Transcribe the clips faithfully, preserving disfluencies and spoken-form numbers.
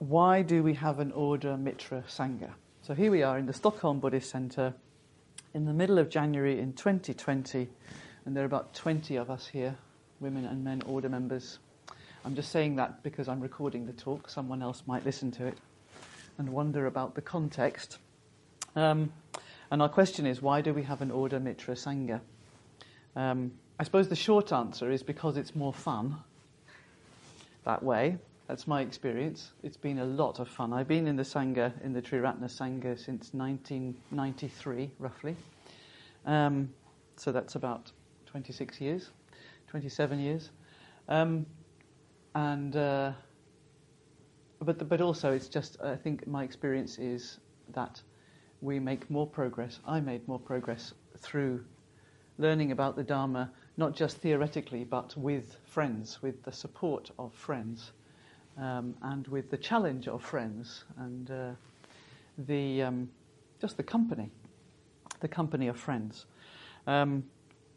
why do we have an order Mitra Sangha? So here we are in the Stockholm Buddhist Centre in the middle of January in twenty twenty, and there are about twenty of us here, women and men order members. I'm just saying that because I'm recording the talk. Someone else might listen to it and wonder about the context. Um, and our question is, why do we have an order Mitra Sangha? Um, I suppose the short answer is because it's more fun that way. That's my experience. It's been a lot of fun. I've been in the Sangha, in the Triratna Sangha, since nineteen ninety-three, roughly. Um, so that's about twenty-six years, twenty-seven years. Um, and uh, but the, but also it's just, I think my experience is that we make more progress. I made more progress through learning about the Dharma, not just theoretically, but with friends, with the support of friends. Um, and with the challenge of friends and uh, the um, just the company, the company of friends. Um,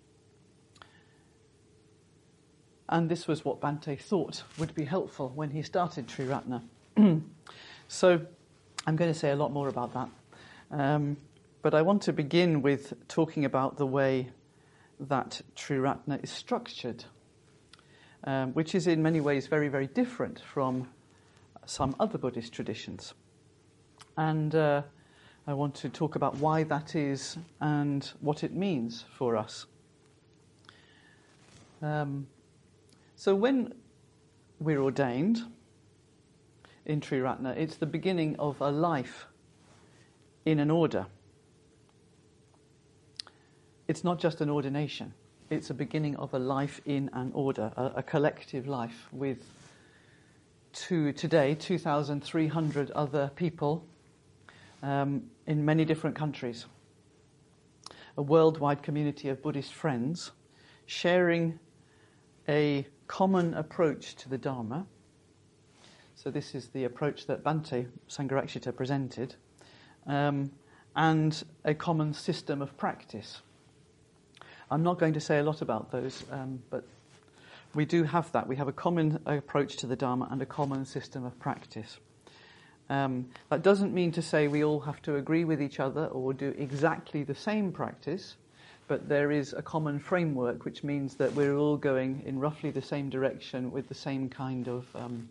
and this was what Bhante thought would be helpful when he started Triratna. So I'm going to say a lot more about that. Um, but I want to begin with talking about the way that Triratna is structured. Um, which is in many ways very, very different from some other Buddhist traditions. And uh, I want to talk about why that is and what it means for us. Um, so when we're ordained in Triratna, it's the beginning of a life in an order. It's not just an ordination. It's a beginning of a life in an order, a, a collective life with two, today two thousand three hundred other people um, in many different countries. A worldwide community of Buddhist friends sharing a common approach to the Dharma. So this is the approach that Bhante Sangharakshita presented, um, and a common system of practice. I'm not going to say a lot about those, um, but we do have that. We have a common approach to the Dharma and a common system of practice. Um, that doesn't mean to say we all have to agree with each other or do exactly the same practice, but there is a common framework, which means that we're all going in roughly the same direction with the same kind of um,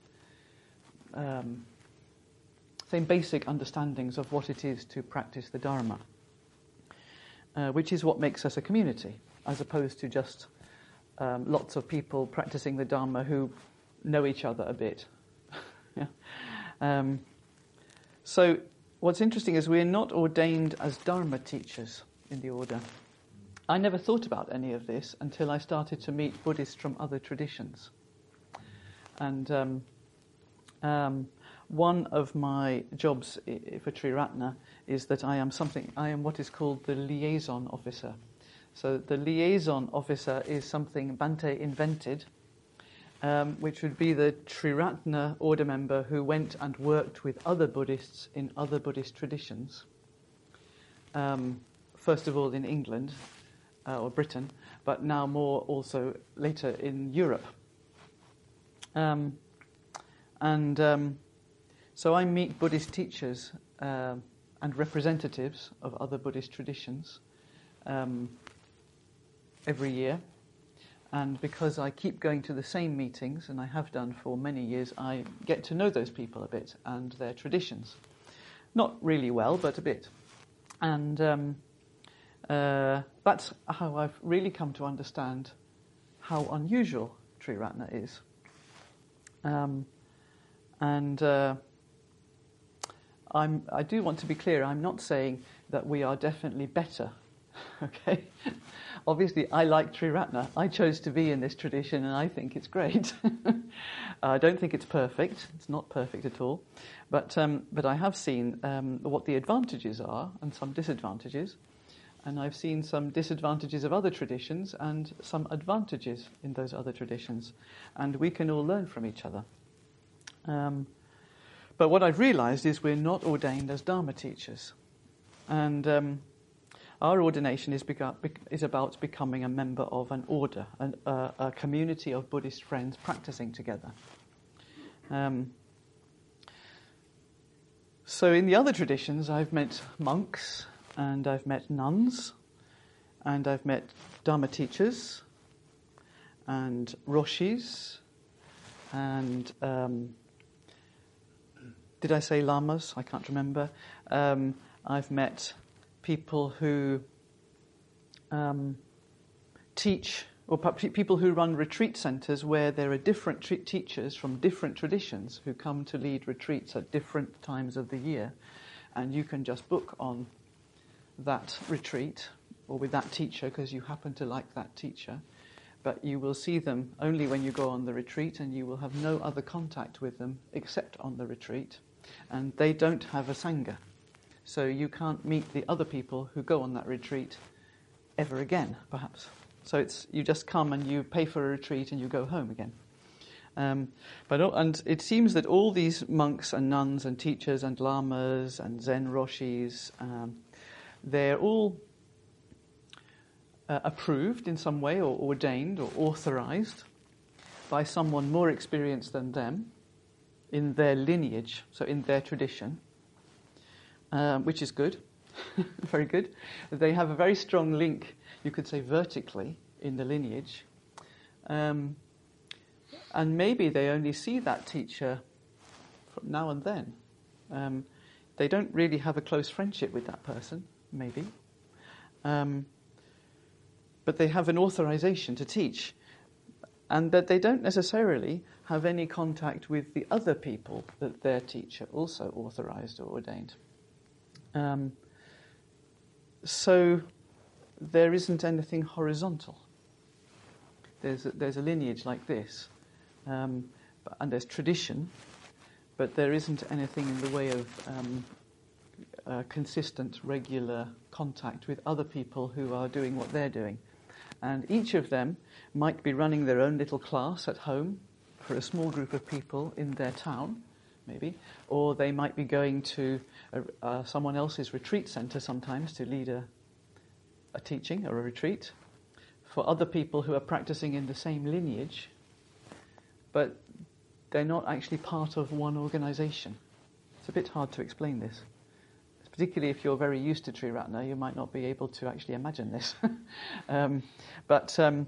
um, same basic understandings of what it is to practice the Dharma. Uh, which is what makes us a community, as opposed to just um, lots of people practicing the Dharma who know each other a bit. yeah. um, so what's interesting is we're not ordained as Dharma teachers in the order. I never thought about any of this until I started to meet Buddhists from other traditions. And um, um, one of my jobs for Triratna is that I am something. I am what is called the liaison officer. So the liaison officer is something Bhante invented, um, which would be the Triratna order member who went and worked with other Buddhists in other Buddhist traditions. Um, first of all in England uh, or Britain, but now more also later in Europe. Um, and um, So I meet Buddhist teachers uh, and representatives of other Buddhist traditions um, every year. And because I keep going to the same meetings, and I have done for many years, I get to know those people a bit and their traditions. Not really well, but a bit. And um, uh, that's how I've really come to understand how unusual Triratna is. Um, and... Uh, I'm, I do want to be clear, I'm not saying that we are definitely better, okay? Obviously, I like Triratna. I chose to be in this tradition and I think it's great. I don't think it's perfect. It's not perfect at all. But um, but I have seen um, what the advantages are and some disadvantages. And I've seen some disadvantages of other traditions and some advantages in those other traditions. And we can all learn from each other. Um But what I've realized is we're not ordained as Dharma teachers. And um, our ordination is, beca- is about becoming a member of an order, an, uh, a community of Buddhist friends practicing together. Um, so in the other traditions, I've met monks, and I've met nuns, and I've met Dharma teachers, and roshis, and um, did I say lamas? I can't remember. Um, I've met people who um, teach, or people who run retreat centres where there are different tre- teachers from different traditions who come to lead retreats at different times of the year. And you can just book on that retreat or with that teacher because you happen to like that teacher. But you will see them only when you go on the retreat, and you will have no other contact with them except on the retreat. And they don't have a sangha. So you can't meet the other people who go on that retreat ever again, perhaps. So it's you just come and you pay for a retreat and you go home again. Um, but and it seems that all these monks and nuns and teachers and lamas and Zen roshis, um, they're all uh, approved in some way, or ordained or authorized by someone more experienced than them in their lineage, so in their tradition, um, which is good, very good. They have a very strong link, you could say vertically, in the lineage. Um, and maybe they only see that teacher from now and then. Um, they don't really have a close friendship with that person, maybe. Um, but they have an authorization to teach. And that they don't necessarily have any contact with the other people that their teacher also authorized or ordained. Um, so there isn't anything horizontal. There's a, there's a lineage like this, um, and there's tradition, but there isn't anything in the way of um, uh, consistent, regular contact with other people who are doing what they're doing. And each of them might be running their own little class at home for a small group of people in their town, maybe, or they might be going to a, uh, someone else's retreat centre sometimes to lead a, a teaching or a retreat for other people who are practicing in the same lineage, but they're not actually part of one organisation. It's a bit hard to explain this. Particularly if you're very used to Triratna, you might not be able to actually imagine this. um, but um,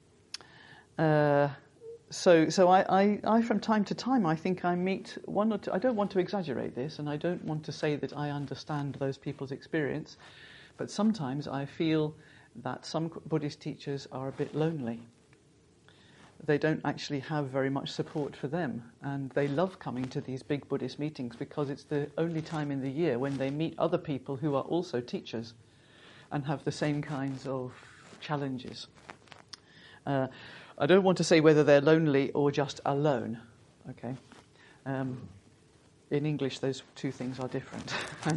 uh, so, so I, I, I, from time to time, I think I meet one or two. I don't want to exaggerate this, and I don't want to say that I understand those people's experience. But sometimes I feel that some Buddhist teachers are a bit lonely. They don't actually have very much support for them, and they love coming to these big Buddhist meetings because it's the only time in the year when they meet other people who are also teachers and have the same kinds of challenges. Uh, I don't want to say whether they're lonely or just alone, okay? Um, in English, those two things are different.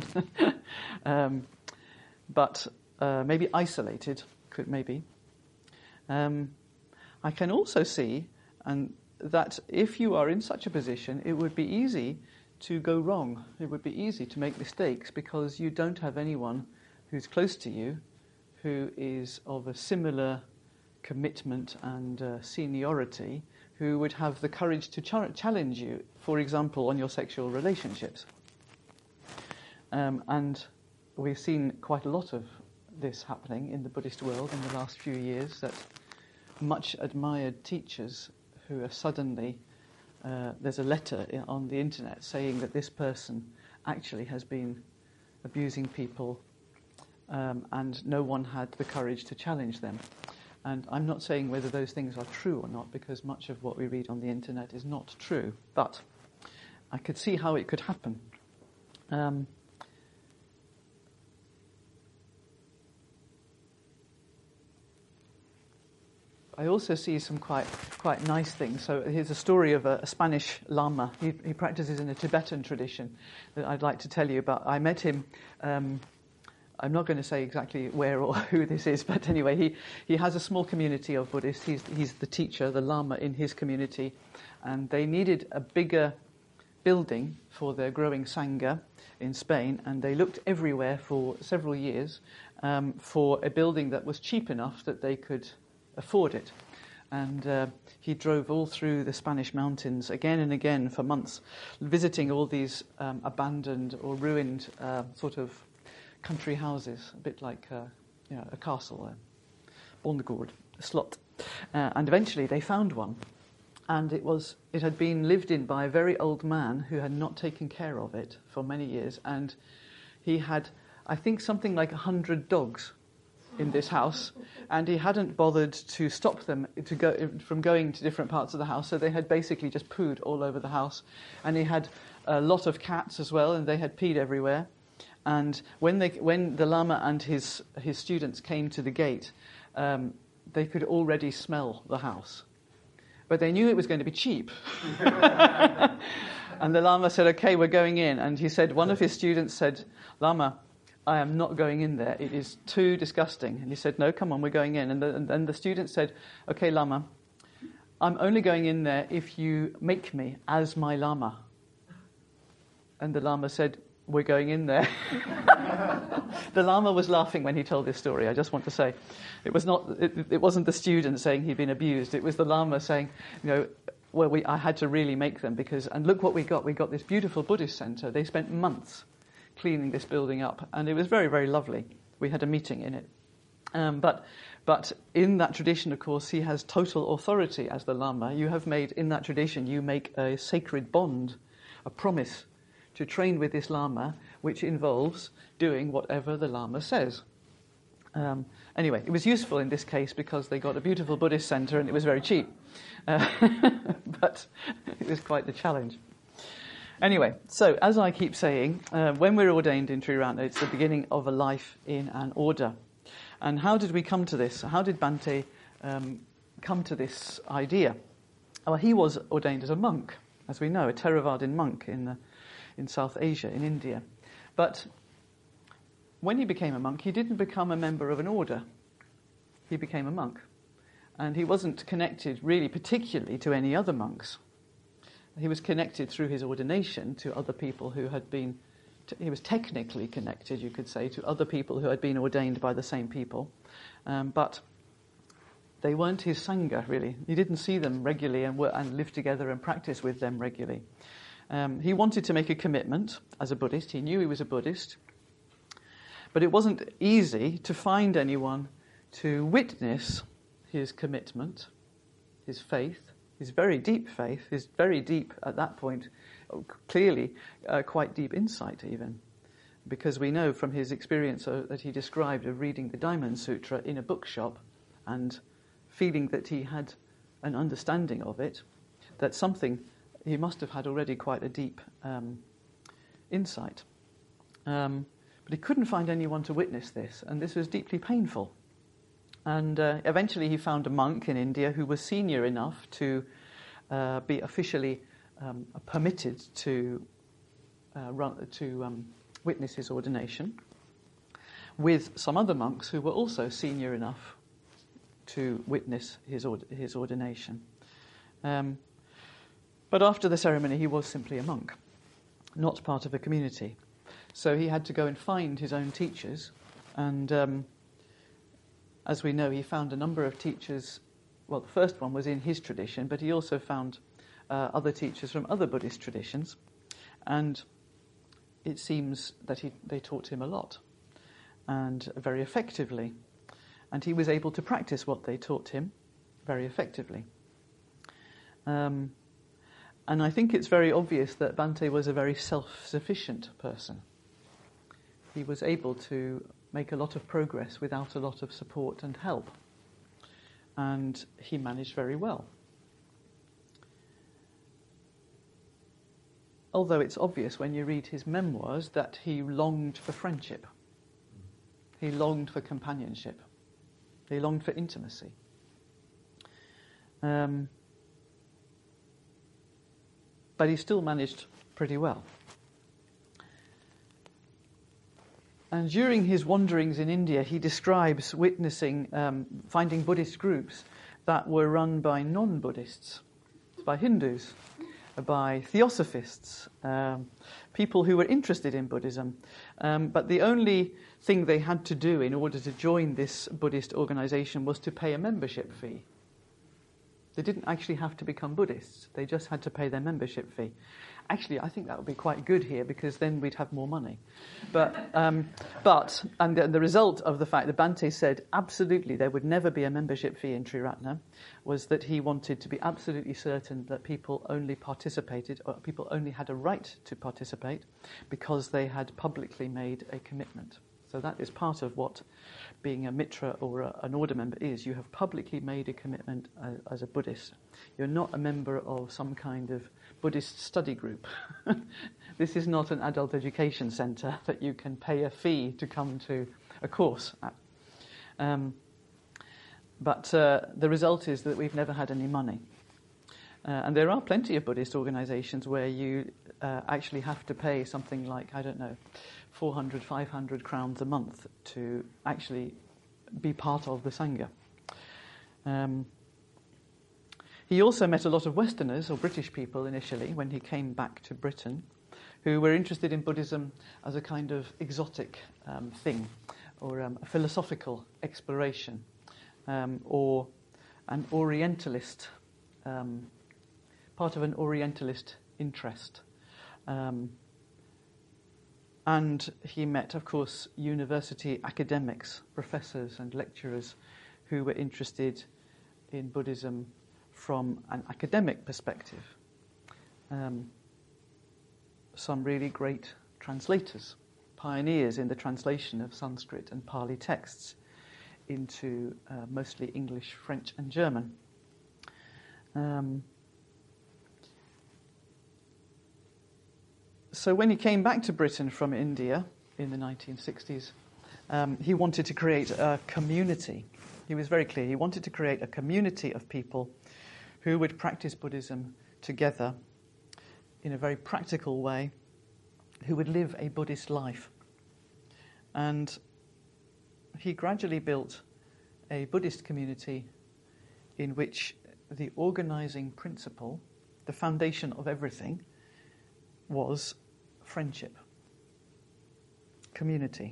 um, but uh, maybe isolated, could maybe. Um, I can also see and that if you are in such a position, it would be easy to go wrong. It would be easy to make mistakes because you don't have anyone who's close to you who is of a similar commitment and uh, seniority, who would have the courage to ch- challenge you, for example, on your sexual relationships. Um, and we've seen quite a lot of this happening in the Buddhist world in the last few years, that much admired teachers who are suddenly, uh, there's a letter on the internet saying that this person actually has been abusing people, um, and no one had the courage to challenge them. And I'm not saying whether those things are true or not, because much of what we read on the internet is not true, but I could see how it could happen. Um, I also see some quite quite nice things. So here's a story of a, a Spanish Lama. He, he practices in a Tibetan tradition that I'd like to tell you about. I met him, um, I'm not going to say exactly where or who this is, but anyway, he, he has a small community of Buddhists. He's, he's the teacher, the Lama in his community, and they needed a bigger building for their growing Sangha in Spain, and they looked everywhere for several years um, for a building that was cheap enough that they could afford it. And uh, he drove all through the Spanish mountains again and again for months, visiting all these um, abandoned or ruined uh, sort of country houses, a bit like uh, you know, a castle, a bondegård, a slot. Uh, and eventually they found one. And it was it had been lived in by a very old man who had not taken care of it for many years. And he had, I think, something like a hundred dogs in this house, and he hadn't bothered to stop them to go from going to different parts of the house, so they had basically just pooed all over the house. And he had a lot of cats as well, and they had peed everywhere. And when they when the Lama and his his students came to the gate, um, they could already smell the house, but they knew it was going to be cheap. And the Lama said, "Okay, we're going in." And he said, one of his students said, "Lama, I am not going in there. It is too disgusting." And he said, "No, come on, we're going in." And the, and, and the student said, "Okay, Lama, I'm only going in there if you make me as my Lama." And the Lama said, "We're going in there." The Lama was laughing when he told this story, I just want to say. It was not. It, it wasn't the student saying he'd been abused. It was the Lama saying, you know, well, we, I had to really make them because, and look what we got. We got this beautiful Buddhist center. They spent months cleaning this building up, and it was very, very lovely. We had a meeting in it. Um, but but in that tradition, of course, he has total authority as the Lama. You have made, in that tradition, you make a sacred bond, a promise to train with this Lama, which involves doing whatever the Lama says. Um, anyway, it was useful in this case because they got a beautiful Buddhist center and it was very cheap. Uh, but it was quite the challenge. Anyway, so as I keep saying, uh, when we're ordained in Triratna, it's the beginning of a life in an order. And how did we come to this? How did Bhante um, come to this idea? Well, he was ordained as a monk, as we know, a Theravadan monk in the, in South Asia, in India. But when he became a monk, he didn't become a member of an order. He became a monk. And he wasn't connected really particularly to any other monks. He was connected through his ordination to other people who had been, t- he was technically connected, you could say, to other people who had been ordained by the same people. Um, but they weren't his Sangha, really. He didn't see them regularly and, were, and live together and practice with them regularly. Um, he wanted to make a commitment as a Buddhist. He knew he was a Buddhist. But it wasn't easy to find anyone to witness his commitment, his faith, his very deep faith, his very deep, at that point, clearly uh, quite deep insight even. Because we know from his experience uh, that he described of reading the Diamond Sutra in a bookshop and feeling that he had an understanding of it, that something, he must have had already quite a deep um, insight. Um, but he couldn't find anyone to witness this, and this was deeply painful. And uh, eventually he found a monk in India who was senior enough to uh, be officially um, permitted to uh, run, to um, witness his ordination, with some other monks who were also senior enough to witness his ord- his ordination. Um, but after the ceremony, he was simply a monk, not part of a community. So he had to go and find his own teachers, and um, as we know, he found a number of teachers. Well, the first one was in his tradition, but he also found uh, other teachers from other Buddhist traditions, and it seems that he, they taught him a lot, and very effectively, and he was able to practice what they taught him very effectively. Um, and I think it's very obvious that Bhante was a very self-sufficient person. He was able to make a lot of progress without a lot of support and help. And he managed very well. Although it's obvious when you read his memoirs that he longed for friendship. He longed for companionship. He longed for intimacy. Um, but he still managed pretty well. And during his wanderings in India, he describes witnessing, um, finding Buddhist groups that were run by non-Buddhists, by Hindus, by theosophists, um, people who were interested in Buddhism. Um, but the only thing they had to do in order to join this Buddhist organization was to pay a membership fee. They didn't actually have to become Buddhists. They just had to pay their membership fee. Actually, I think that would be quite good here because then we'd have more money. But, um, but and the, the result of the fact that Bhante said absolutely there would never be a membership fee in Triratna was that he wanted to be absolutely certain that people only participated, or people only had a right to participate because they had publicly made a commitment. So that is part of what being a mitra or a, an order member is. You have publicly made a commitment uh, as a Buddhist. You're not a member of some kind of Buddhist study group. This is not an adult education centre that you can pay a fee to come to a course at. Um, but uh, the result is that we've never had any money. Uh, and there are plenty of Buddhist organisations where you uh, actually have to pay something like, I don't know, four hundred, five hundred crowns a month to actually be part of the Sangha. Um, he also met a lot of Westerners, or British people initially, when he came back to Britain, who were interested in Buddhism as a kind of exotic um, thing, or um, a philosophical exploration, um, or an Orientalist, um, part of an Orientalist interest. Um, And he met, of course, university academics, professors and lecturers who were interested in Buddhism from an academic perspective. Um, some really great translators, pioneers in the translation of Sanskrit and Pali texts into uh, mostly English, French and German. Um, So when he came back to Britain from India in the nineteen sixties, um, he wanted to create a community. He was very clear. He wanted to create a community of people who would practice Buddhism together in a very practical way, who would live a Buddhist life. And he gradually built a Buddhist community in which the organizing principle, the foundation of everything, was friendship, community.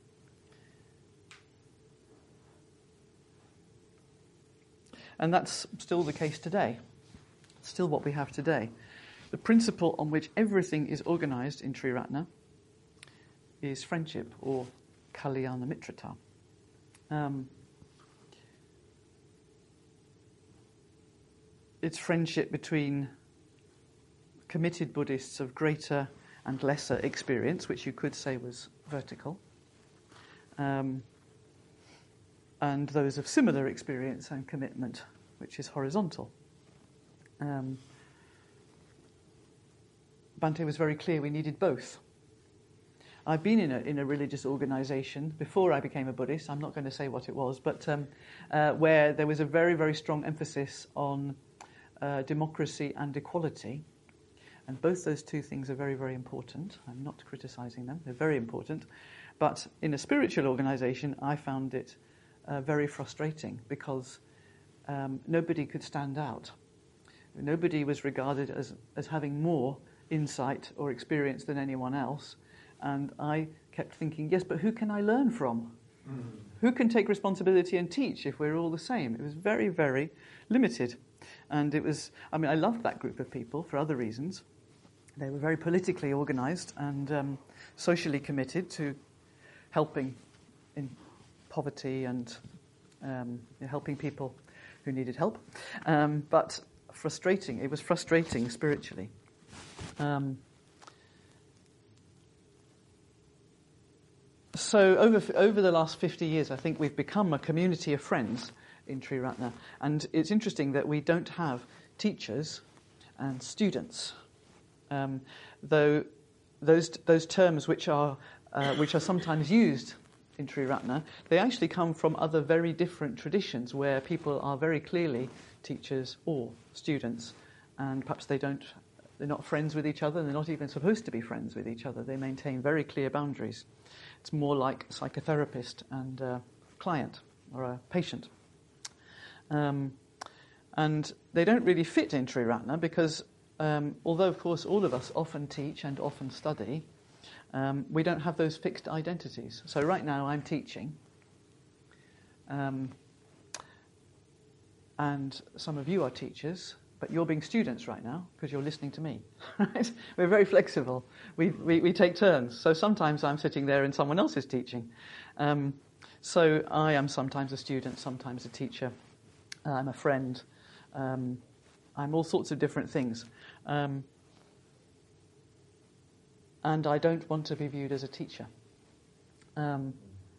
And that's still the case today. Still what we have today. The principle on which everything is organized in Triratna is friendship, or Kalyana Mitrata. Um, it's friendship between committed Buddhists of greater and lesser experience, which you could say was vertical, um, and those of similar experience and commitment, which is horizontal. Um, Bhante was very clear we needed both. I've been in a, in a religious organisation before I became a Buddhist, I'm not going to say what it was, but um, uh, where there was a very, very strong emphasis on uh, democracy and equality. And both those two things are very, very important. I'm not criticising them. They're very important. But in a spiritual organisation, I found it uh, very frustrating because um, nobody could stand out. Nobody was regarded as, as having more insight or experience than anyone else. And I kept thinking, yes, but who can I learn from? Mm. Who can take responsibility and teach if we're all the same? It was very, very limited. And it was, I mean, I loved that group of people for other reasons. They were very politically organised and um, socially committed to helping in poverty and um, helping people who needed help. Um, but frustrating, it was frustrating spiritually. Um, so over over the last fifty years, I think we've become a community of friends in Triratna. And it's interesting that we don't have teachers and students. Um, though those those terms which are uh, which are sometimes used in Triratna, they actually come from other very different traditions where people are very clearly teachers or students, and perhaps they don't they're not friends with each other, and they're not even supposed to be friends with each other. They maintain very clear boundaries. It's more like psychotherapist and uh, client or a patient, um, and they don't really fit in Triratna because. Um, although, of course, all of us often teach and often study, um, we don't have those fixed identities. So right now I'm teaching. Um, and some of you are teachers, but you're being students right now because you're listening to me. Right? We're very flexible. We, we we take turns. So sometimes I'm sitting there and someone else is teaching. Um, so I am sometimes a student, sometimes a teacher. Uh, I'm a friend. Um, I'm all sorts of different things. Um, and I don't want to be viewed as a teacher. Um,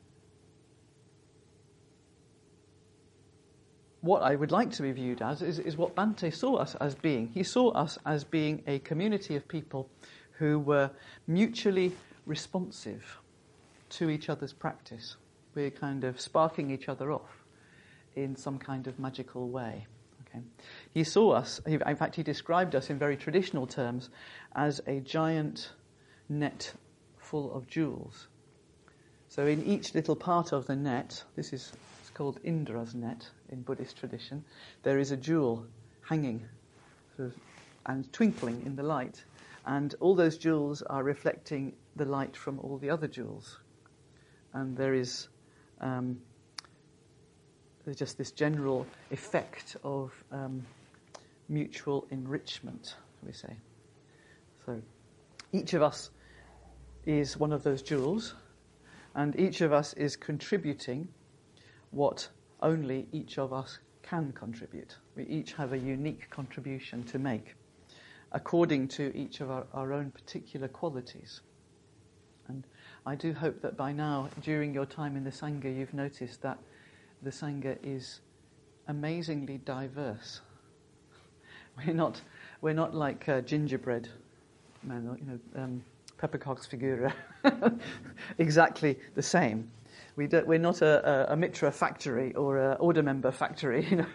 what I would like to be viewed as is, is what Bhante saw us as being. He saw us as being a community of people who were mutually responsive to each other's practice. We're kind of sparking each other off in some kind of magical way. Okay. He saw us, in fact he described us in very traditional terms, as a giant net full of jewels. So in each little part of the net, this is it's called Indra's net in Buddhist tradition, there is a jewel hanging sort of, and twinkling in the light. And all those jewels are reflecting the light from all the other jewels. And there is um, there's just this general effect of um, mutual enrichment, we say. So each of us is one of those jewels, and each of us is contributing what only each of us can contribute. We each have a unique contribution to make, according to each of our, our own particular qualities. And I do hope that by now, during your time in the Sangha, you've noticed that the Sangha is amazingly diverse. We're not, we're not like uh, gingerbread man, you know, um, peppercorns figura, exactly the same. We don't, we're not a, a, a Mitra factory or a order member factory, you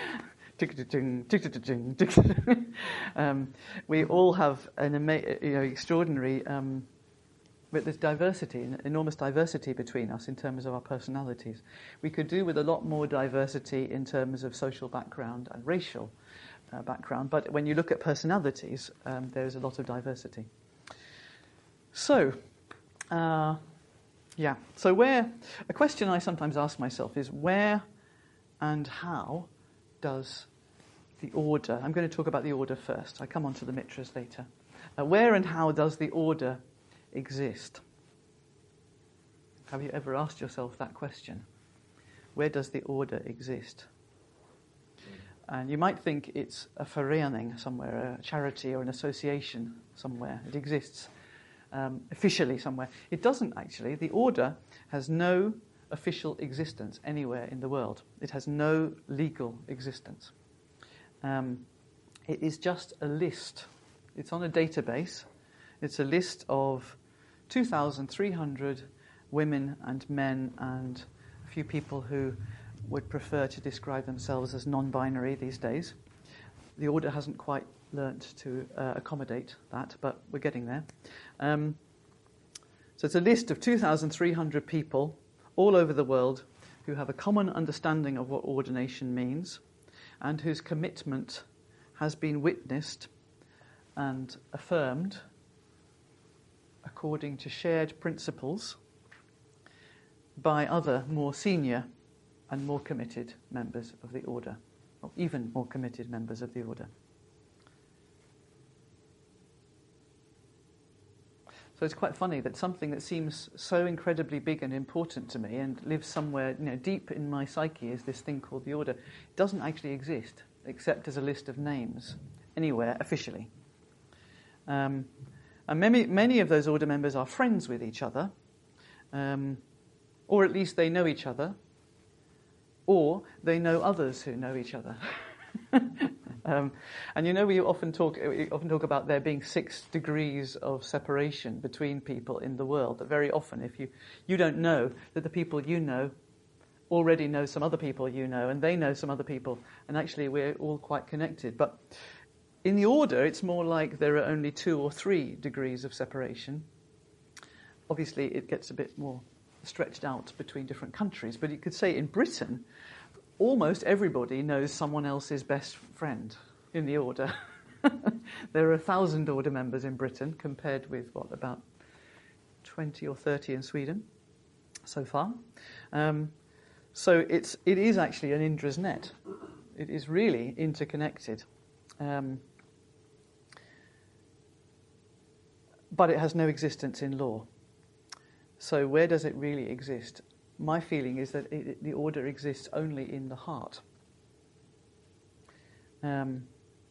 know. um, we all have an ama- you know, extraordinary, um, but there's diversity, enormous diversity between us in terms of our personalities. We could do with a lot more diversity in terms of social background and racial uh, background, but when you look at personalities, um, there's a lot of diversity. So, uh, yeah, so where, a question I sometimes ask myself is where and how does the order, I'm going to talk about the order first, I come on to the mitras later. Uh, where and how does the order exist? Have you ever asked yourself that question? Where does the order exist? And you might think it's a förening somewhere, a charity or an association somewhere. It exists um, officially somewhere. It doesn't actually. The order has no official existence anywhere in the world. It has no legal existence. Um, it is just a list. It's on a database. It's a list of two thousand three hundred women and men and a few people who would prefer to describe themselves as non-binary these days. The order hasn't quite learnt to uh, accommodate that, but we're getting there. Um, so it's a list of two thousand three hundred people all over the world who have a common understanding of what ordination means and whose commitment has been witnessed and affirmed according to shared principles by other more senior and more committed members of the order, or even more committed members of the order. So it's quite funny that something that seems so incredibly big and important to me and lives somewhere, you know, deep in my psyche is this thing called the order. It doesn't actually exist except as a list of names anywhere officially. Um, and many, many of those order members are friends with each other, um, or at least they know each other, or they know others who know each other. um, and you know, we often talk we often talk about there being six degrees of separation between people in the world. That very often, if you you don't know that the people you know already know some other people you know, and they know some other people, and actually we're all quite connected. But in the order, it's more like there are only two or three degrees of separation. Obviously, it gets a bit more stretched out between different countries, but you could say in Britain, almost everybody knows someone else's best friend in the order. There are a thousand order members in Britain, compared with, what, about twenty or thirty in Sweden so far. Um, so it's, it is actually an Indra's net. It is really interconnected. Um, but it has no existence in law. So where does it really exist? My feeling is that it, the order exists only in the heart. Um,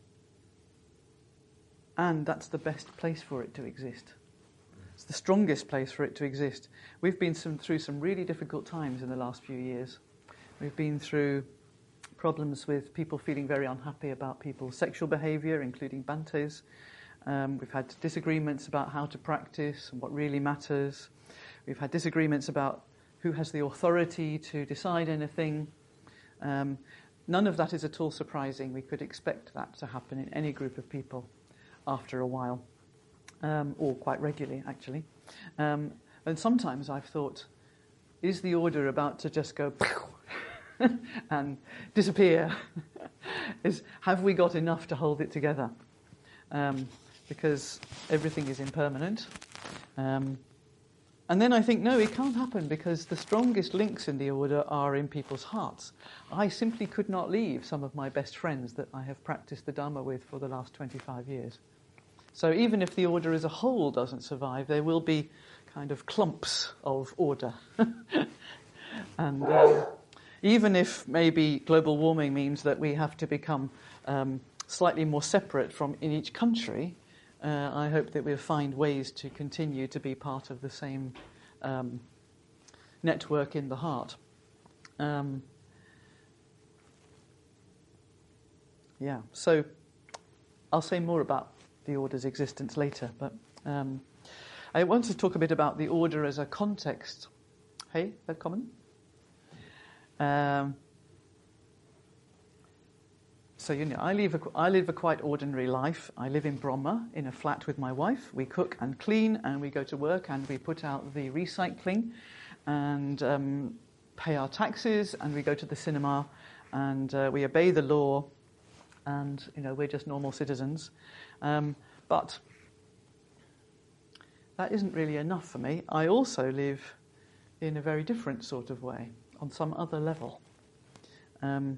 and that's the best place for it to exist. It's the strongest place for it to exist. We've been some, through some really difficult times in the last few years. We've been through problems with people feeling very unhappy about people's sexual behaviour, including Bantes. Um, we've had disagreements about how to practice and what really matters. We've had disagreements about who has the authority to decide anything. Um, none of that is at all surprising. We could expect that to happen in any group of people after a while, um, or quite regularly, actually. Um, and sometimes I've thought, is the order about to just go and disappear? is have we got enough to hold it together? Um, because everything is impermanent. Um, and then I think, no, it can't happen, because the strongest links in the order are in people's hearts. I simply could not leave some of my best friends that I have practiced the Dharma with for the last twenty-five years. So even if the order as a whole doesn't survive, there will be kind of clumps of order. and uh, even if maybe global warming means that we have to become um, slightly more separate from in each country, uh, I hope that we'll find ways to continue to be part of the same um, network in the heart. Um, yeah, so I'll say more about the order's existence later, but um, I want to talk a bit about the order as a context. Hey, that common? Um, so, you know, I live, a, I live a quite ordinary life. I live in Bromma in a flat with my wife. We cook and clean, and we go to work, and we put out the recycling, and um, pay our taxes, and we go to the cinema, and uh, we obey the law, and, you know, we're just normal citizens. Um, but that isn't really enough for me. I also live in a very different sort of way, on some other level. Um,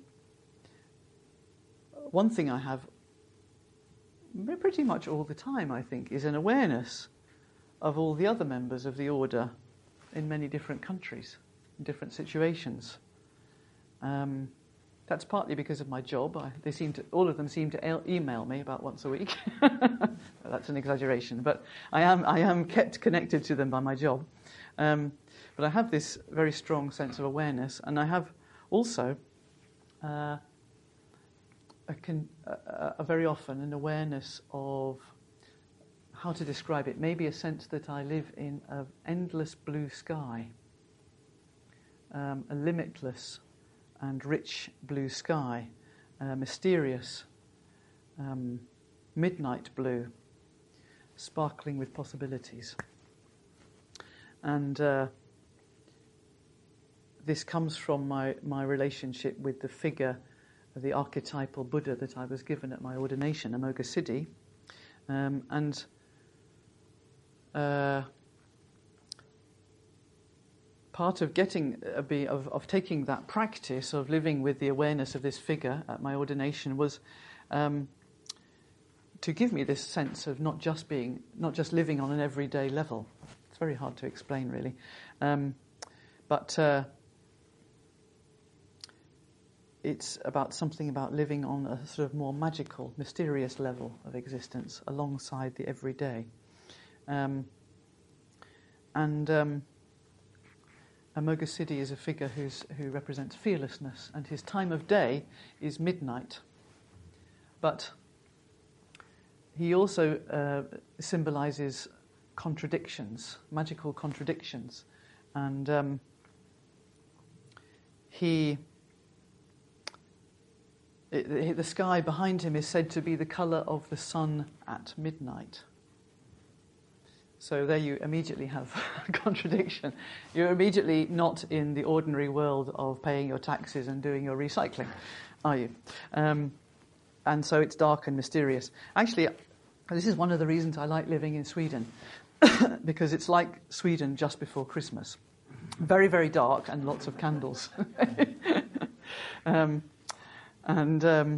one thing I have pretty much all the time, I think, is an awareness of all the other members of the order in many different countries, in different situations. Um, that's partly because of my job. I, they seem to, all of them seem to e- email me about once a week. That's an exaggeration, but I am I am kept connected to them by my job. Um, but I have this very strong sense of awareness, and I have also uh, a, con- a, a very often an awareness of how to describe it. Maybe a sense that I live in an endless blue sky, um, a limitless and rich blue sky, uh, mysterious, um, midnight blue, sparkling with possibilities. And uh, this comes from my, my relationship with the figure of the archetypal Buddha that I was given at my ordination, Amoghasiddhi. Um, and uh, part of getting a be of, of taking that practice of living with the awareness of this figure at my ordination was um, to give me this sense of not just being, not just living on an everyday level. It's very hard to explain, really, um, but uh, it's about something about living on a sort of more magical, mysterious level of existence alongside the everyday, um, and. Um, Amoghasiddhi is a figure who's, who represents fearlessness, and his time of day is midnight. But he also uh, symbolizes contradictions, magical contradictions. And um, he, it, the sky behind him is said to be the colour of the sun at midnight. So there you immediately have a contradiction. You're immediately not in the ordinary world of paying your taxes and doing your recycling, are you? Um, and so it's dark and mysterious. Actually, this is one of the reasons I like living in Sweden, because it's like Sweden just before Christmas. Very, very dark and lots of candles. um, And um,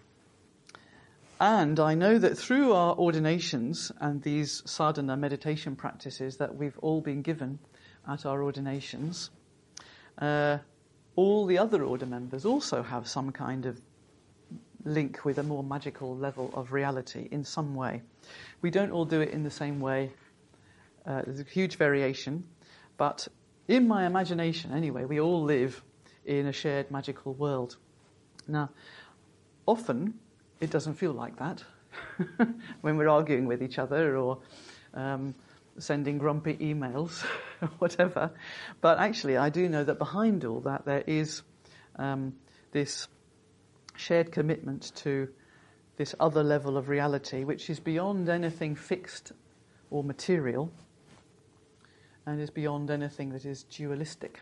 and I know that through our ordinations and these sadhana meditation practices that we've all been given at our ordinations, uh, all the other order members also have some kind of link with a more magical level of reality in some way. We don't all do it in the same way. Uh, there's a huge variation, but in my imagination anyway, we all live in a shared magical world. Now, often it doesn't feel like that when we're arguing with each other or um, sending grumpy emails or whatever, but actually I do know that behind all that there is um, this shared commitment to this other level of reality which is beyond anything fixed or material and is beyond anything that is dualistic.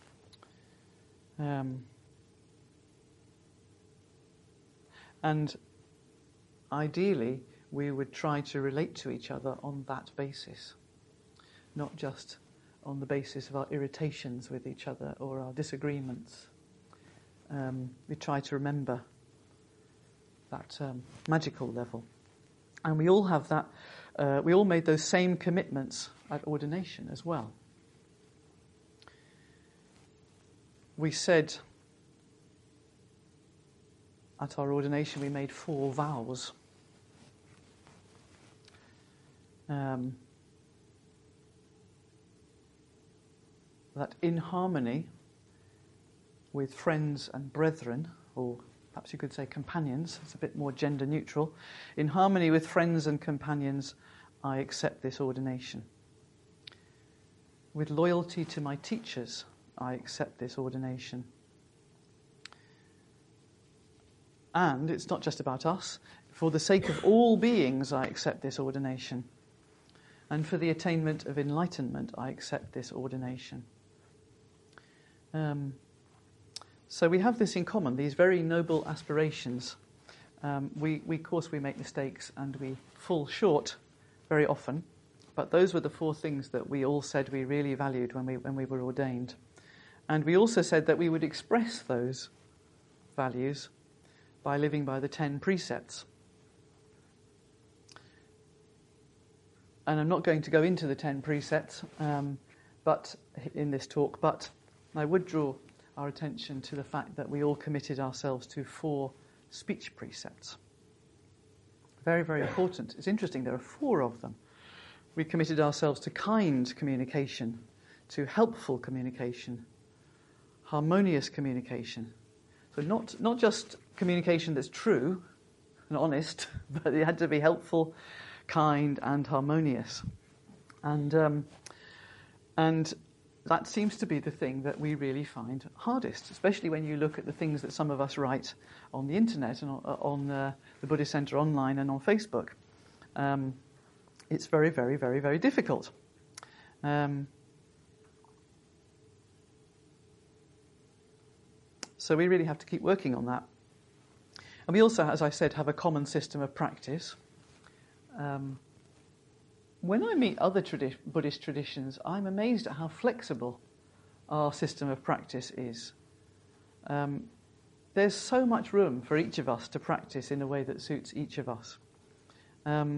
Um, and ideally we would try to relate to each other on that basis, not just on the basis of our irritations with each other or our disagreements. Um, we try to remember that um, magical level. And we all have that, uh, we all made those same commitments at ordination as well. We said at our ordination we made four vows. Um, that in harmony with friends and brethren, or perhaps you could say companions, it's a bit more gender neutral, in harmony with friends and companions, I accept this ordination. With loyalty to my teachers, I accept this ordination. And it's not just about us, for the sake of all beings, I accept this ordination. And for the attainment of enlightenment, I accept this ordination. Um, so we have this in common, these very noble aspirations. Um, we, we, of course, we make mistakes and we fall short very often, but those were the four things that we all said we really valued when we, when we were ordained. And we also said that we would express those values by living by the ten precepts. And I'm not going to go into the ten precepts um, but in this talk, but I would draw our attention to the fact that we all committed ourselves to four speech precepts. Very, very important. It's interesting, there are four of them. We committed ourselves to kind communication, to helpful communication, harmonious communication. So not, not just communication that's true and honest, but it had to be helpful, kind and harmonious. And um, and that seems to be the thing that we really find hardest, especially when you look at the things that some of us write on the internet and on, on uh, the Buddhist Center online and on Facebook. Um, it's very, very, very, very difficult. Um, so we really have to keep working on that. And we also, as I said, have a common system of practice. Um, when I meet other tradi- Buddhist traditions, I'm amazed at how flexible our system of practice is. Um, there's so much room for each of us to practice in a way that suits each of us. Um,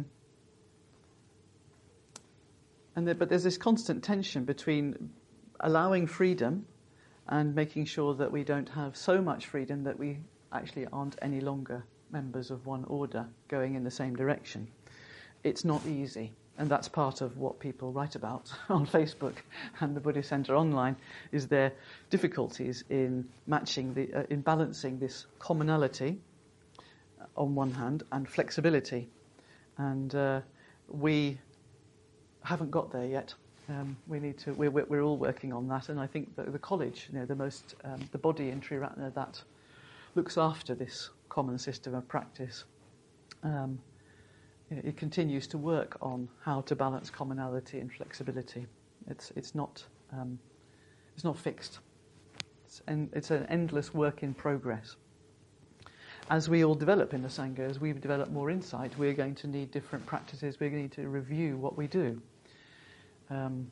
and there, but there's this constant tension between allowing freedom and making sure that we don't have so much freedom that we actually aren't any longer members of one order going in the same direction. It's not easy, and that's part of what people write about on Facebook and the Buddhist Center online, is their difficulties in matching, the, uh, in balancing this commonality on one hand and flexibility. And uh, we haven't got there yet. Um, we need to. We're, we're all working on that, and I think that the college, you know, the most, um, the body in Triratna that looks after this common system of practice. Um, you know, it continues to work on how to balance commonality and flexibility. It's it's not um, it's not fixed. It's, en- it's an endless work in progress. As we all develop in the Sangha, as we develop more insight, we're going to need different practices. We're going to need to review what we do. Um,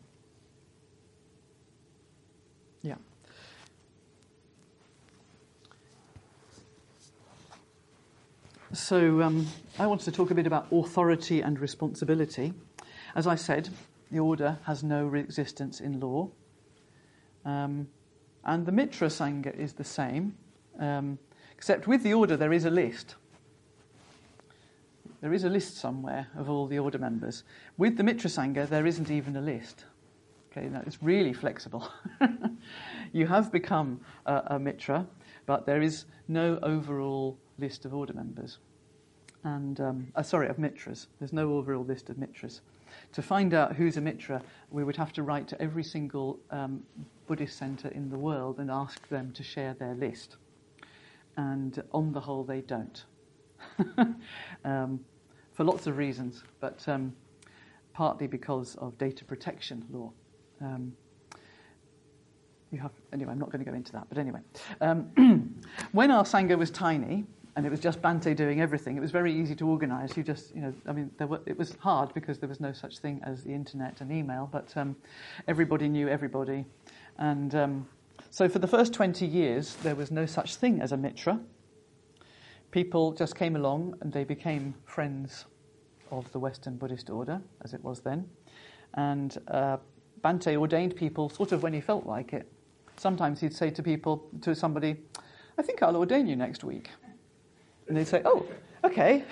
yeah. So um, I wanted to talk a bit about authority and responsibility. As I said, the order has no existence in law. Um, and the Mitra Sangha is the same, um, except with the order there is a list. There is a list somewhere of all the order members. With the Mitra Sangha, there isn't even a list. Okay, that is really flexible. You have become a, a Mitra, but there is no overall list of order members. And um, uh, sorry, of Mitras. There's no overall list of Mitras. To find out who's a Mitra, we would have to write to every single um, Buddhist centre in the world and ask them to share their list. And on the whole, they don't. um, for lots of reasons, but um, partly because of data protection law. Um, you have anyway. I'm not going to go into that, but anyway, um, when our Sangha was tiny and it was just Bhante doing everything, it was very easy to organise. You just, you know, I mean, there were, it was hard because there was no such thing as the internet and email, but um, everybody knew everybody, and um, so for the first twenty years there was no such thing as a Mitra. People just came along and they became friends of the Western Buddhist order, as it was then, and uh, Bhante ordained people sort of when he felt like it. Sometimes he'd say to people, to somebody, I think I'll ordain you next week. And they'd say, oh, okay.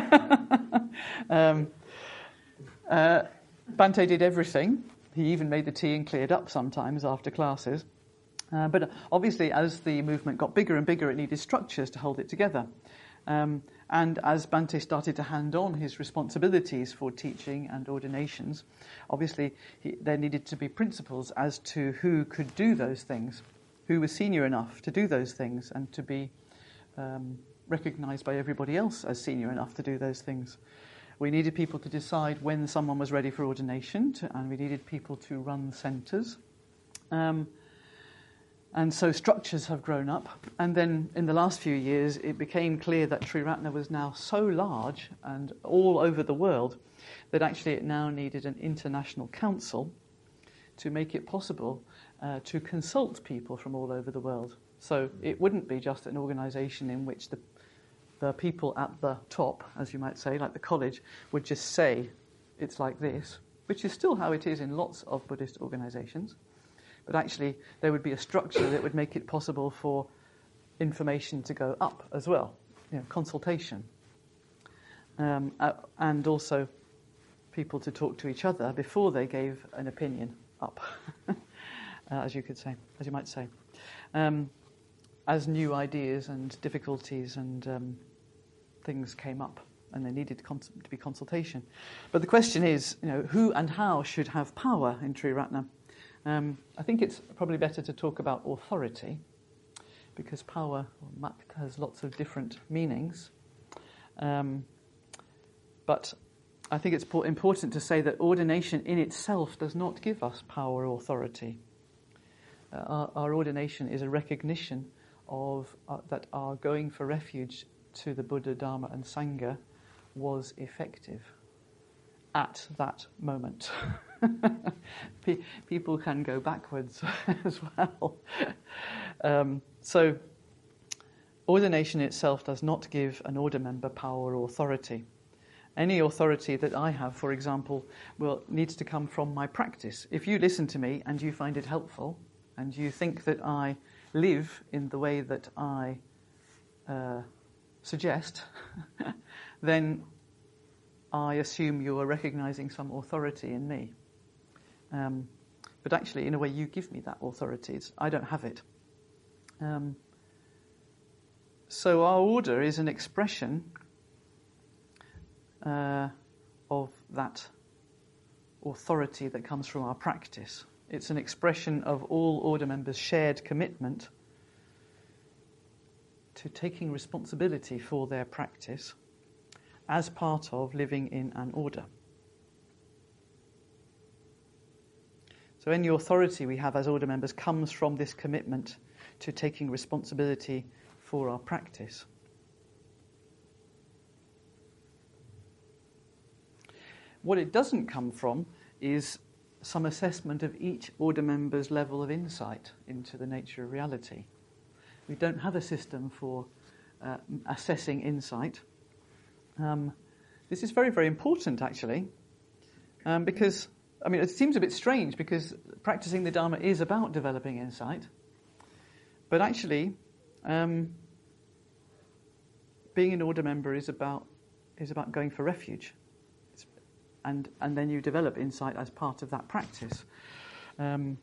um, uh, Bhante did everything. He even made the tea and cleared up sometimes after classes. Uh, but obviously, as the movement got bigger and bigger, it needed structures to hold it together. Um, and as Bhante started to hand on his responsibilities for teaching and ordinations, obviously he, there needed to be principles as to who could do those things, who was senior enough to do those things and to be um, recognised by everybody else as senior enough to do those things. We needed people to decide when someone was ready for ordination, to, and we needed people to run centres. Um, And so structures have grown up. And then in the last few years, it became clear that Triratna was now so large and all over the world that actually it now needed an international council to make it possible uh, to consult people from all over the world. So it wouldn't be just an organisation in which the, the people at the top, as you might say, like the college, would just say it's like this, which is still how it is in lots of Buddhist organisations. But actually, there would be a structure that would make it possible for information to go up as well, you know, consultation. Um, uh, and also people to talk to each other before they gave an opinion up, uh, as you could say, as you might say. Um, as new ideas and difficulties and um, things came up, and there needed cons- to be consultation. But the question is, you know, who and how should have power in Triratna? Um, I think it's probably better to talk about authority, because power, or mat, has lots of different meanings. Um, but I think it's important to say that ordination in itself does not give us power or authority. Uh, our, our ordination is a recognition of uh, that our going for refuge to the Buddha, Dharma and Sangha was effective at that moment. P- people can go backwards as well. Um, so ordination itself does not give an order member power or authority. Any authority that I have, for example, will needs to come from my practice. If you listen to me and you find it helpful and you think that I live in the way that I uh, suggest, then I assume you are recognising some authority in me. Um, but actually, in a way, you give me that authority. It's, I don't have it. Um, so our order is an expression uh, of that authority that comes from our practice. It's an expression of all order members' shared commitment to taking responsibility for their practice as part of living in an order. So any authority we have as order members comes from this commitment to taking responsibility for our practice. What it doesn't come from is some assessment of each order member's level of insight into the nature of reality. We don't have a system for uh, assessing insight. Um, this is very, very important, actually, um, because, I mean, it seems a bit strange because practicing the Dharma is about developing insight, but actually, um, being an order member is about is about going for refuge, it's, and and then you develop insight as part of that practice. Um,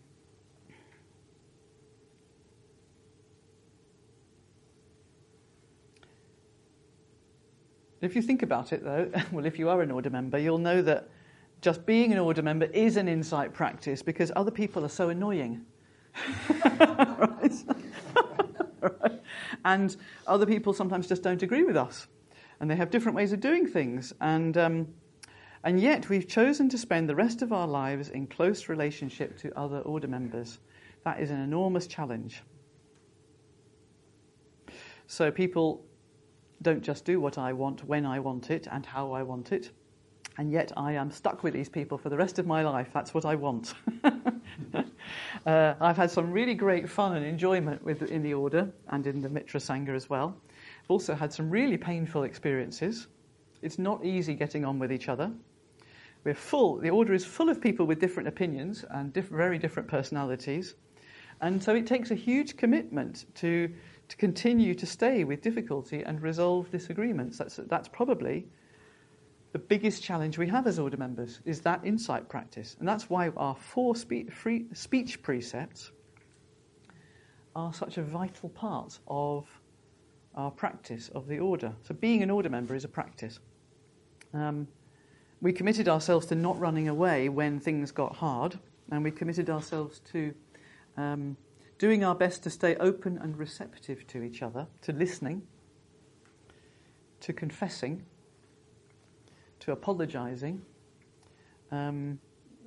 If you think about it, though, well, if you are an order member, you'll know that just being an order member is an insight practice because other people are so annoying. Right? Right? And other people sometimes just don't agree with us. And they have different ways of doing things. And, um, and yet we've chosen to spend the rest of our lives in close relationship to other order members. That is an enormous challenge. So people don't just do what I want when I want it and how I want it, and yet I am stuck with these people for the rest of my life. That's what I want. uh, I've had some really great fun and enjoyment with in the order and in the Mitra Sangha as well. I've also had some really painful experiences. It's not easy getting on with each other. We're full. The order is full of people with different opinions and diff- very different personalities, and so it takes a huge commitment to. to continue to stay with difficulty and resolve disagreements. That's, that's probably the biggest challenge we have as order members, is that insight practice. And that's why our four spe- free speech precepts are such a vital part of our practice of the order. So being an order member is a practice. Um, we committed ourselves to not running away when things got hard, and we committed ourselves to Um, doing our best to stay open and receptive to each other, to listening, to confessing, to apologising, um,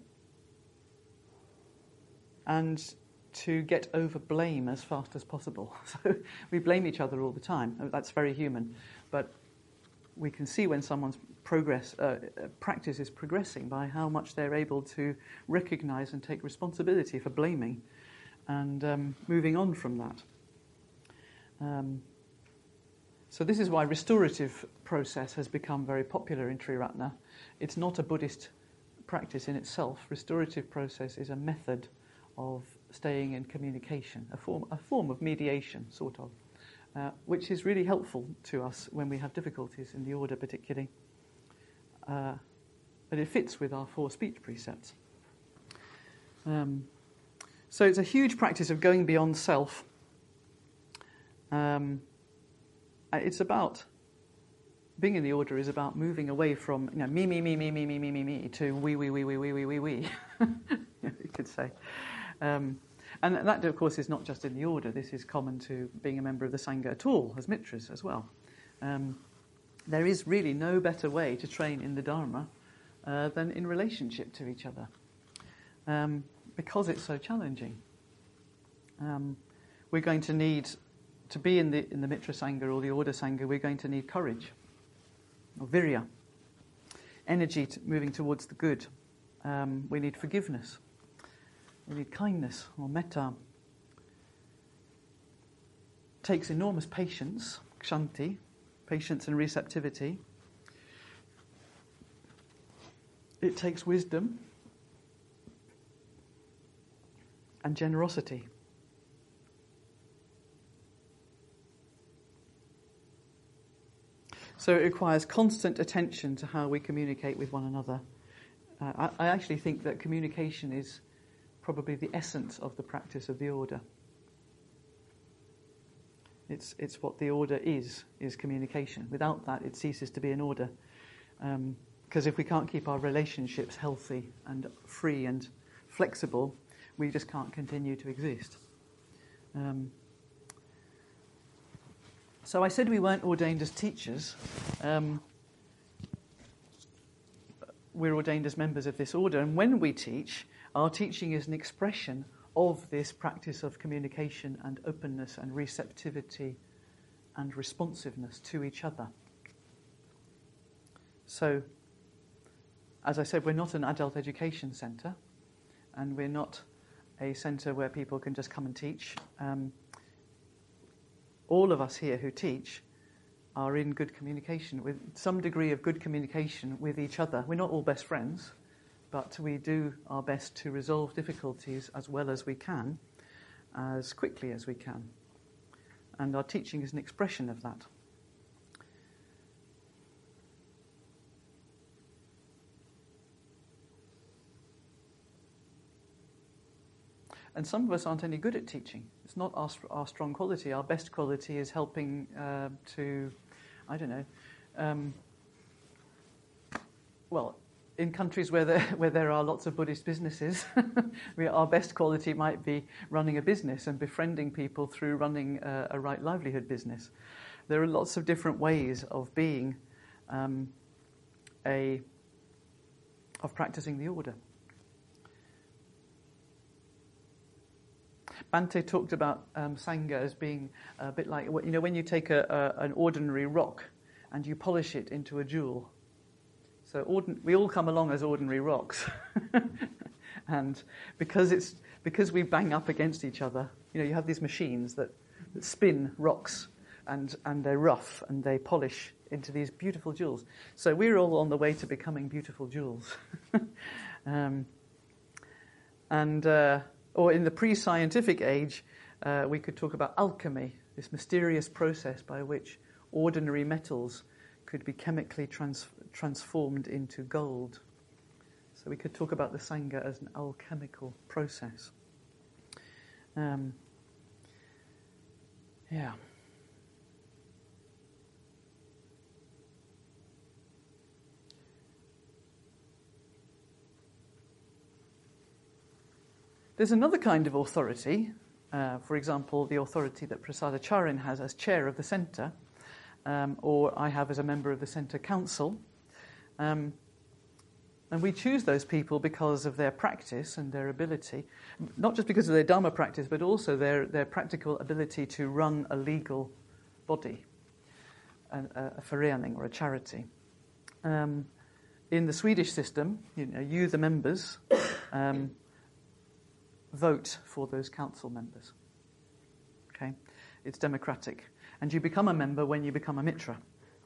and to get over blame as fast as possible. So we blame each other all the time. That's very human. But we can see when someone's progress, uh, practice is progressing by how much they're able to recognise and take responsibility for blaming and um, moving on from that. Um, so this is why restorative process has become very popular in Triratna. It's not a Buddhist practice in itself. Restorative process is a method of staying in communication, a form, a form of mediation, sort of, uh, which is really helpful to us when we have difficulties in the order particularly. Uh, but it fits with our four speech precepts. Um, So it's a huge practice of going beyond self. Um, it's about, being in the order is about moving away from, you know, me, me, me, me, me, me, me, me, me, to we, we, we, we, we, we, we, we, you could say. Um, and that, of course, is not just in the order. This is common to being a member of the Sangha at all, as Mitras as well. Um, there is really no better way to train in the Dharma uh, than in relationship to each other. Um, because it's so challenging. Um, we're going to need, to be in the in the Mitra Sangha or the Order Sangha, we're going to need courage, or virya, energy to moving towards the good. Um, we need forgiveness. We need kindness, or metta. It takes enormous patience, kshanti, patience and receptivity. It takes wisdom and generosity. So it requires constant attention to how we communicate with one another. Uh, I, I actually think that communication is probably the essence of the practice of the order. It's it's what the order is, is communication. Without that, it ceases to be an order. Um, because if we can't keep our relationships healthy and free and flexible, we just can't continue to exist. Um, so I said we weren't ordained as teachers. Um, we're ordained as members of this order, and when we teach, our teaching is an expression of this practice of communication and openness and receptivity and responsiveness to each other. So, as I said, we're not an adult education centre, and we're not a centre where people can just come and teach. Um, all of us here who teach are in good communication, with some degree of good communication with each other. We're not all best friends, but we do our best to resolve difficulties as well as we can, as quickly as we can. And our teaching is an expression of that. And some of us aren't any good at teaching. It's not our, our strong quality. Our best quality is helping uh, to, I don't know, um, well, in countries where there, where there are lots of Buddhist businesses, we, our best quality might be running a business and befriending people through running a, a right livelihood business. There are lots of different ways of being um, a, of practicing the order. Bhante talked about um, Sangha as being a bit like, you know, when you take a, a, an ordinary rock and you polish it into a jewel. So ordin- we all come along as ordinary rocks. And because it's because we bang up against each other, you know, you have these machines that, that spin rocks and, and they're rough and they polish into these beautiful jewels. So we're all on the way to becoming beautiful jewels. um, and... Uh, Or in the pre-scientific age, uh, we could talk about alchemy, this mysterious process by which ordinary metals could be chemically trans- transformed into gold. So we could talk about the Sangha as an alchemical process. Um, yeah. There's another kind of authority, uh, for example, the authority that Prasadacharin has as chair of the centre, um, or I have as a member of the centre council. Um, and we choose those people because of their practice and their ability, not just because of their Dharma practice, but also their, their practical ability to run a legal body, a, a förening or a charity. Um, in the Swedish system, you know, you, the members, um, vote for those council members. Okay? It's democratic. And you become a member when you become a mitra.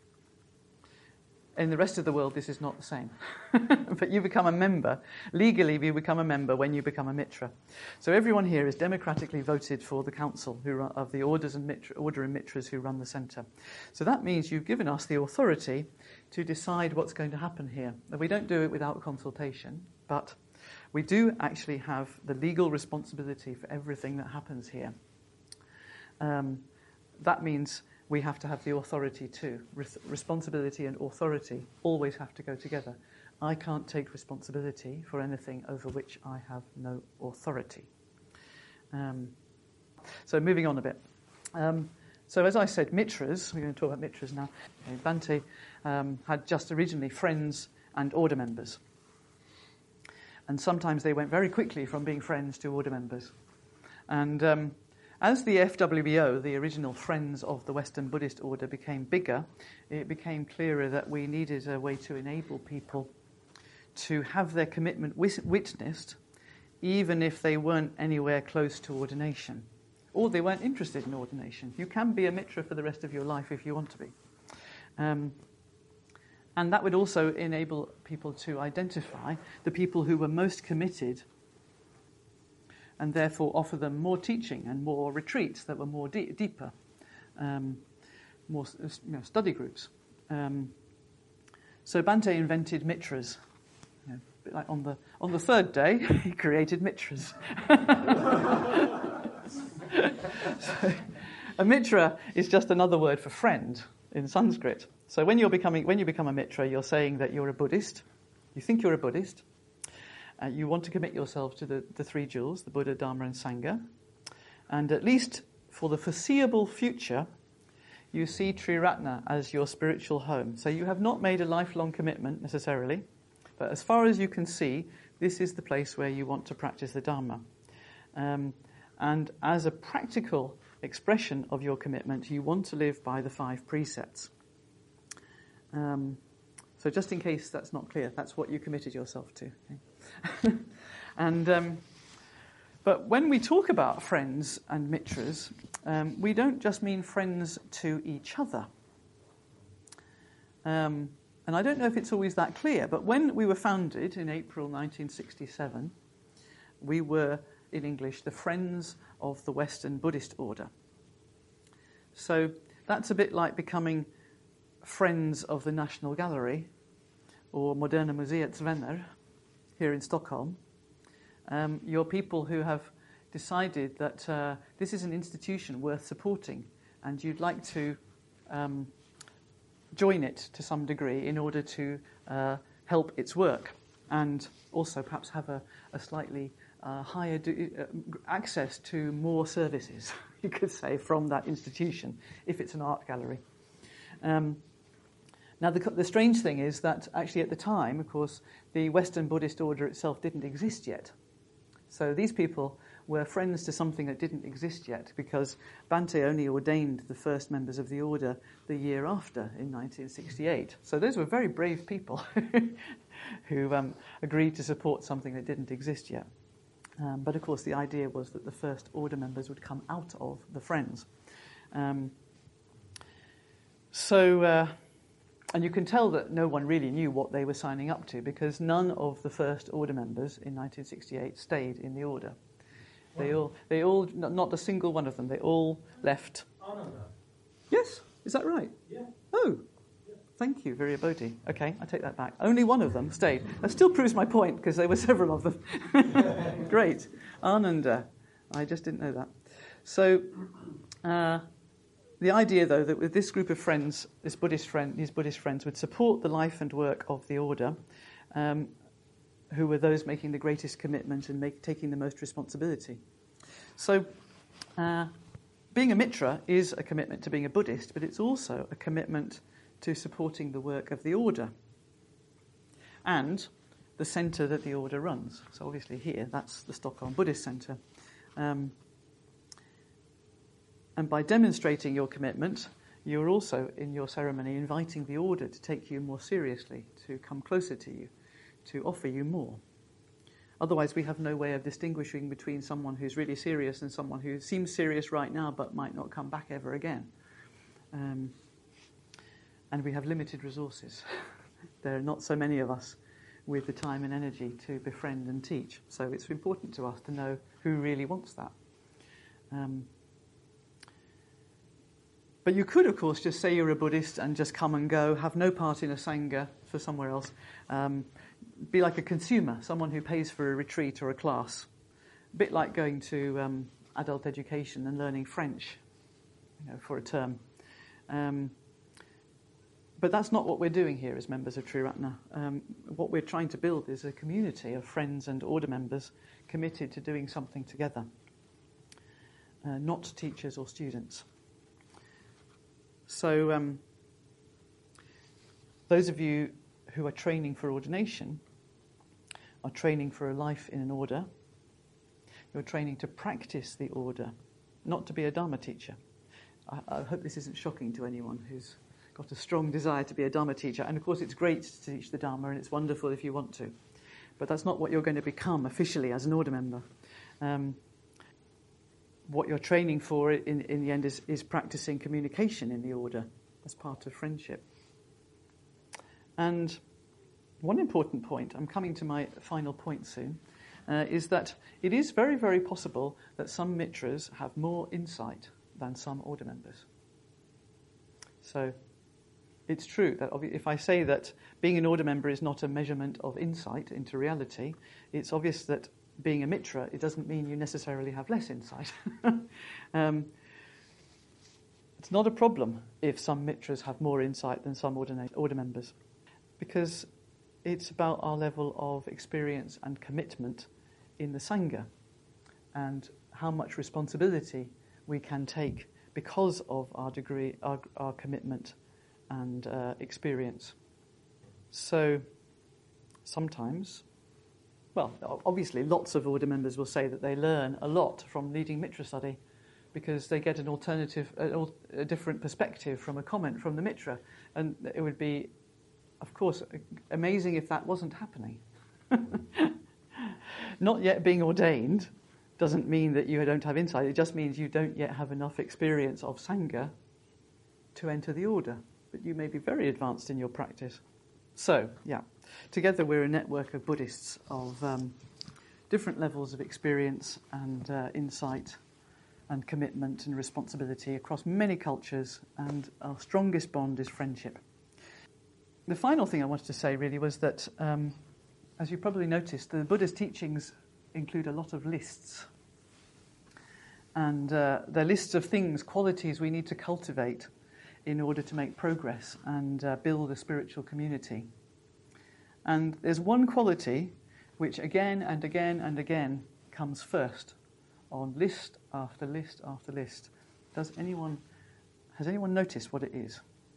In the rest of the world, this is not the same. But you become a member. Legally, you become a member when you become a mitra. So everyone here is democratically voted for the council who run, of the orders and mitra, order and mitras who run the centre. So that means you've given us the authority to decide what's going to happen here. We don't do it without consultation, but we do actually have the legal responsibility for everything that happens here. Um, that means we have to have the authority too. Res- responsibility and authority always have to go together. I can't take responsibility for anything over which I have no authority. Um, so moving on a bit. Um, so as I said, mitras, we're going to talk about mitras now. Okay, Bhante um, had just originally friends and order members. And sometimes they went very quickly from being friends to order members. And um, as the F W B O, the original Friends of the Western Buddhist Order, became bigger, it became clearer that we needed a way to enable people to have their commitment witnessed, even if they weren't anywhere close to ordination, or they weren't interested in ordination. You can be a mitra for the rest of your life if you want to be. Um, And that would also enable people to identify the people who were most committed and therefore offer them more teaching and more retreats that were more de- deeper, um, more you know, study groups. Um, so Bhante invented mitras. You know, a bit like on the, on the third day, he created mitras. So, a mitra is just another word for friend in Sanskrit. So when you're becoming, when you become a mitra, you're saying that you're a Buddhist. You think you're a Buddhist. Uh, you want to commit yourself to the, the three jewels, the Buddha, Dharma, and Sangha. And at least for the foreseeable future, you see Triratna as your spiritual home. So you have not made a lifelong commitment necessarily, but as far as you can see, this is the place where you want to practice the Dharma. Um, and as a practical expression of your commitment, you want to live by the five precepts. Um, so just in case that's not clear, that's what you committed yourself to. Okay? and um, But when we talk about friends and mitras, um, we don't just mean friends to each other. Um, and I don't know if it's always that clear, but when we were founded in April nineteen sixty-seven, we were, in English, the Friends of the Western Buddhist Order. So that's a bit like becoming Friends of the National Gallery or Moderna Museets Vänner here in Stockholm. Um, you're people who have decided that uh, this is an institution worth supporting and you'd like to um, join it to some degree in order to uh, help its work and also perhaps have a, a slightly uh, higher do- uh, access to more services, you could say, from that institution, if it's an art gallery. Um, now, the, the strange thing is that actually at the time, of course, the Western Buddhist order itself didn't exist yet. So these people were friends to something that didn't exist yet because Bhante only ordained the first members of the order the year after, in nineteen sixty-eight. So those were very brave people who um, agreed to support something that didn't exist yet. Um, but of course the idea was that the first order members would come out of the Friends. Um, so, uh, and you can tell that no one really knew what they were signing up to because none of the first order members in nineteen sixty-eight stayed in the order. They all, they all, not a single one of them, they all left. Ananda. Yes, is that right? Yeah. Oh, Yeah. Thank you, Virya Okay, I take that back. Only one of them stayed. That still proves my point because there were several of them. Great. Ananda. I just didn't know that. So, uh, the idea, though, that with this group of friends, this Buddhist friend, these Buddhist friends would support the life and work of the order, um, who were those making the greatest commitment and make, taking the most responsibility. So, uh, being a Mitra is a commitment to being a Buddhist, but it's also a commitment to supporting the work of the order and the centre that the order runs. So obviously here, that's the Stockholm Buddhist Centre. Um, and by demonstrating your commitment, you're also, in your ceremony, inviting the order to take you more seriously, to come closer to you, to offer you more. Otherwise, we have no way of distinguishing between someone who's really serious and someone who seems serious right now but might not come back ever again. Um, and we have limited resources. There are not so many of us with the time and energy to befriend and teach. So it's important to us to know who really wants that. Um, But you could, of course, just say you're a Buddhist and just come and go, have no part in a Sangha for somewhere else. Um, be like a consumer, someone who pays for a retreat or a class. A bit like going to um, adult education and learning French, you know, for a term. Um, but that's not what we're doing here as members of Triratna. Um, what we're trying to build is a community of friends and order members committed to doing something together, uh, not teachers or students. So um, those of you who are training for ordination are training for a life in an order. You're training to practice the order, not to be a Dharma teacher. I, I hope this isn't shocking to anyone who's got a strong desire to be a Dharma teacher. And of course it's great to teach the Dharma and it's wonderful if you want to. But that's not what you're going to become officially as an order member. Um, What you're training for in, in the end is, is practicing communication in the order as part of friendship. And one important point, I'm coming to my final point soon, uh, is that it is very, very possible that some Mitras have more insight than some order members. So it's true that if I say that being an order member is not a measurement of insight into reality, it's obvious that being a Mitra, it doesn't mean you necessarily have less insight. um, it's not a problem if some Mitras have more insight than some ordina- order members, because it's about our level of experience and commitment in the Sangha and how much responsibility we can take because of our degree, our, our commitment and uh, experience. So sometimes, well, obviously lots of order members will say that they learn a lot from leading Mitra study because they get an alternative, a, a different perspective from a comment from the Mitra. And it would be, of course, amazing if that wasn't happening. Not yet being ordained doesn't mean that you don't have insight. It just means you don't yet have enough experience of Sangha to enter the order. but you may be very advanced in your practice. So, yeah, together we're a network of Buddhists of um, different levels of experience and uh, insight and commitment and responsibility across many cultures, and our strongest bond is friendship. The final thing I wanted to say really was that, um, as you probably noticed, the Buddha's teachings include a lot of lists. And uh, they're lists of things, qualities we need to cultivate in order to make progress and uh, build a spiritual community. And there's one quality which again and again and again comes first on list after list after list. Does anyone, has anyone noticed what it is?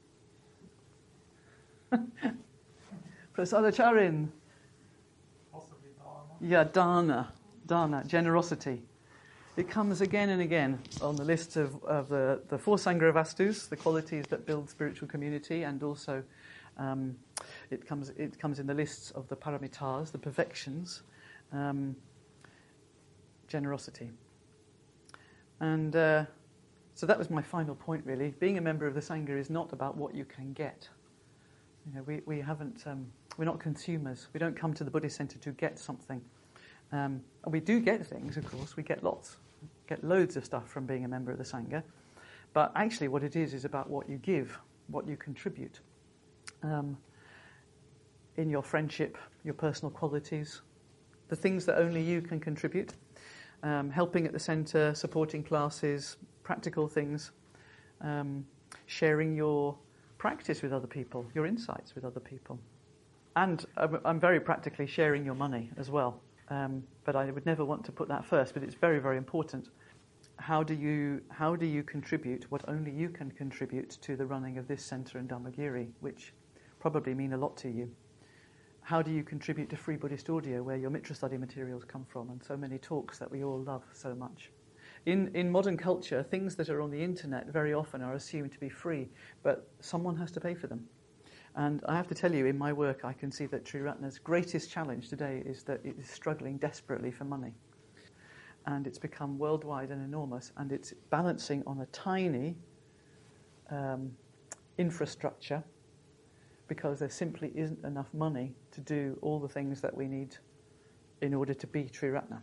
Prasadacharin. Possibly dharma. Yeah, dana, dana, generosity. It comes again and again on the list of, of the, the four Sangha Vastus, the qualities that build spiritual community, and also um, it comes it comes in the lists of the paramitas, the perfections, um, generosity. And uh, so that was my final point, really. Being a member of the Sangha is not about what you can get. You know, we, we haven't, um, we're not consumers. We don't come to the Buddhist Centre to get something. Um, and we do get things, of course. We get lots, get loads of stuff from being a member of the Sangha. But actually what it is is about what you give, what you contribute. Um, in your friendship, your personal qualities, the things that only you can contribute. Um, helping at the centre, supporting classes, practical things, um, sharing your practice with other people, your insights with other people. And I'm, I'm very practically sharing your money as well. Um, but I would never want to put that first, but it's very, very important. How do you how do you contribute what only you can contribute to the running of this centre in Dhammagiri, which probably mean a lot to you? How do you contribute to Free Buddhist Audio, where your Mitra study materials come from, and so many talks that we all love so much? In in modern culture, things that are on the internet very often are assumed to be free, but someone has to pay for them. And I have to tell you, in my work, I can see that Triratna's greatest challenge today is that it is struggling desperately for money. And it's become worldwide and enormous, and it's balancing on a tiny um, infrastructure, because there simply isn't enough money to do all the things that we need in order to be Triratna.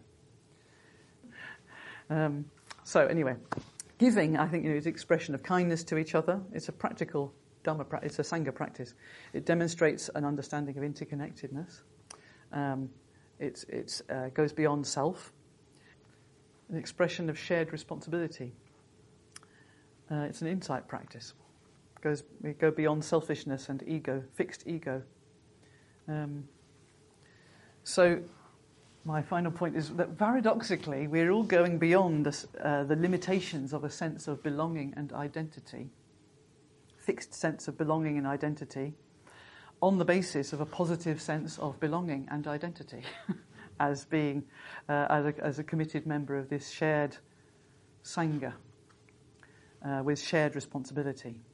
Um, so anyway, giving, I think, you know, is an expression of kindness to each other. It's a practical Dhamma practice, it's a Sangha practice. It demonstrates an understanding of interconnectedness. Um, it it's, uh, goes beyond self. An expression of shared responsibility. Uh, it's an insight practice. It goes, we go beyond selfishness and ego, fixed ego. Um, so my final point is that paradoxically we're all going beyond the, uh, the limitations of a sense of belonging and identity, fixed sense of belonging and identity, on the basis of a positive sense of belonging and identity as being, uh, as, a, as a committed member of this shared Sangha uh, with shared responsibility.